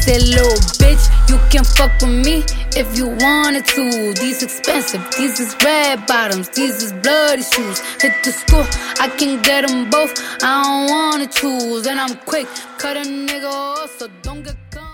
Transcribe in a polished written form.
said, little bitch, you can fuck with me if you wanted to. These expensive, these is red bottoms, these is bloody shoes. Hit the school, I can get them both, I don't wanna choose. And I'm quick, cut a nigga off, so don't get caught.